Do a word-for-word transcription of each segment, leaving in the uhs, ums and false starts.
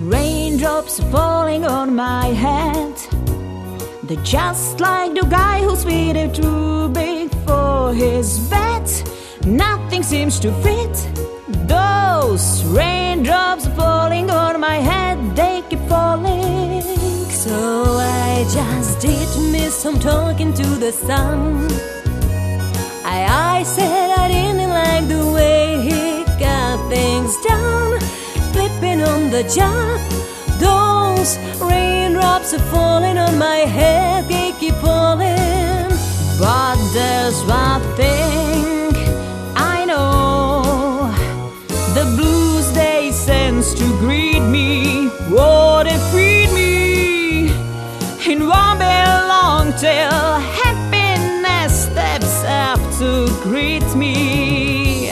Raindrops falling on my head, they're just like the guy who's waited too big for his bed. Nothing seems to fit. Those raindrops falling on my head, they keep falling. So I just did me some talking to the sun. I, I said I didn't like the way he got things done, flipping on the job. Those raindrops are falling on my head, they keep falling. But there's one thing I know, the blues they sense to greet me. Oh, they feed me. It won't be long till happiness steps up to greet me.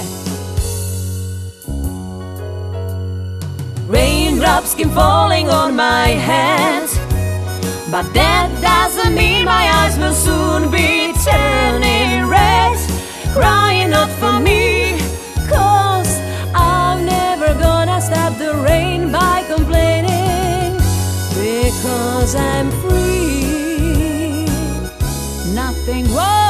Raindrops keep falling on my head, but that doesn't mean my eyes will soon be turning red. Crying not for me, cause I'm never gonna stop the rain by complaining, because I'm free. Nothing wrong.